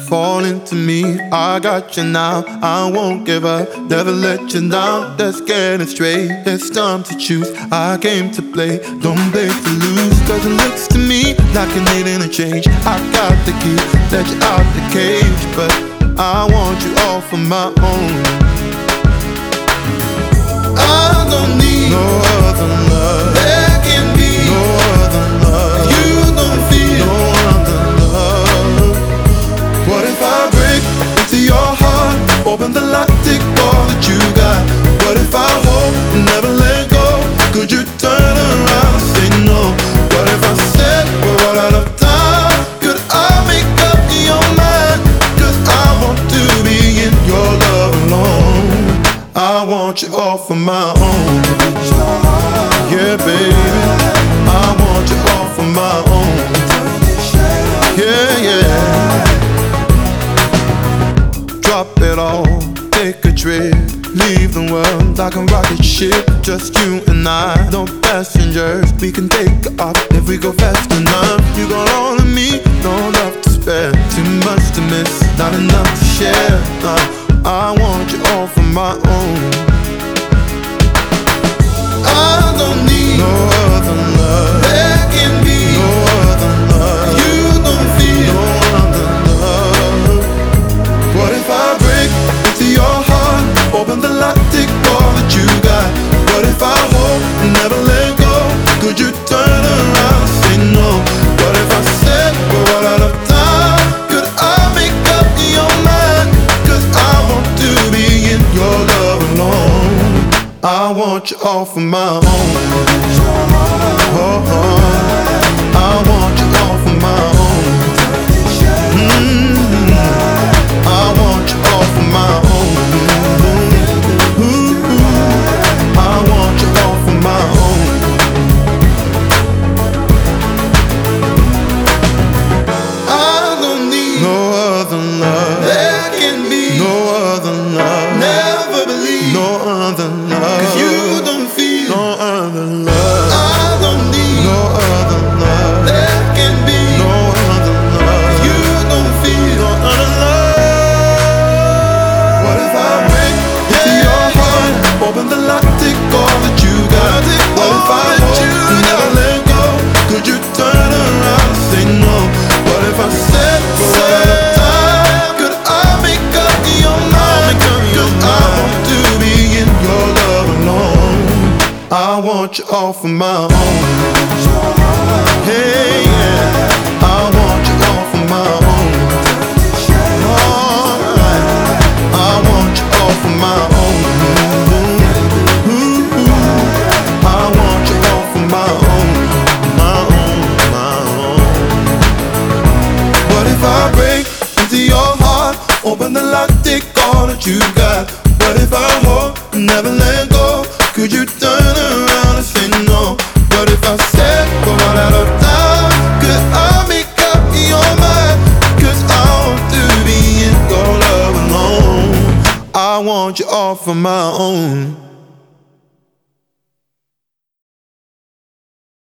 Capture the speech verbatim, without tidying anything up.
fall into me. I got you now, I won't give up, never let you down. Let's get it straight, it's time to choose. I came to play, don't play to lose. Cause it looks to me like you need a change. I got the key, let you out the cage, but I want you all for my own. I don't need no other love. There can be no other love. You don't feel no other love. What if I break into your heart, open the lock, take all that you got? What if I hold and never let go? Could you turn around and say no? What if I said we're all out of time? Could I make up your mind? Cause I want to be in your love alone. I want you all for my own. Yeah, baby, I want you all for my own. Yeah, yeah. Drop it all, take a trip, leave the world like a rocket ship. Just you and I, no passengers. We can take off if we go fast enough. You got all of me, no love to spare. Too much to miss, not enough to share. uh, I want you all for my own. I don't need no other love. There can be no other love. You don't feel no other love. What if I break into your heart, open the lock, take all that you got? What if I hold and never let go? Could you turn around and say no? What if I said we're all out of time? Could I make up your mind? Cause I want to be in your love alone. I want you all for my own. Oh, oh. I want you all for my own. Mm-hmm. I want you all for my own. Ooh, I want you all for my own. I don't need no other love. There can be no other love. Never believe no other love. Cause you don't feel no other love. I don't need no other love. There can be no other love. Cause you don't feel no other love. What if I break into your heart, open the lock, take all that you got? What if I hold and never let go? Could you turn around and say no? What if I said we're out of time? Could I make up your mind? Cause I want to be in your love alone. I want you all for my own. Hey, yeah, I want you all for my own. Alright, I want you all for my own. Ooh, I want you all for my own. My own, my own. What if I break into your heart, open the lock, take all that you got? What if I hold and never let go? Could you turn around and say no? What if I said we're all out of time? Could I make up your mind? Cause I want to be in your love alone. I want you all for my own.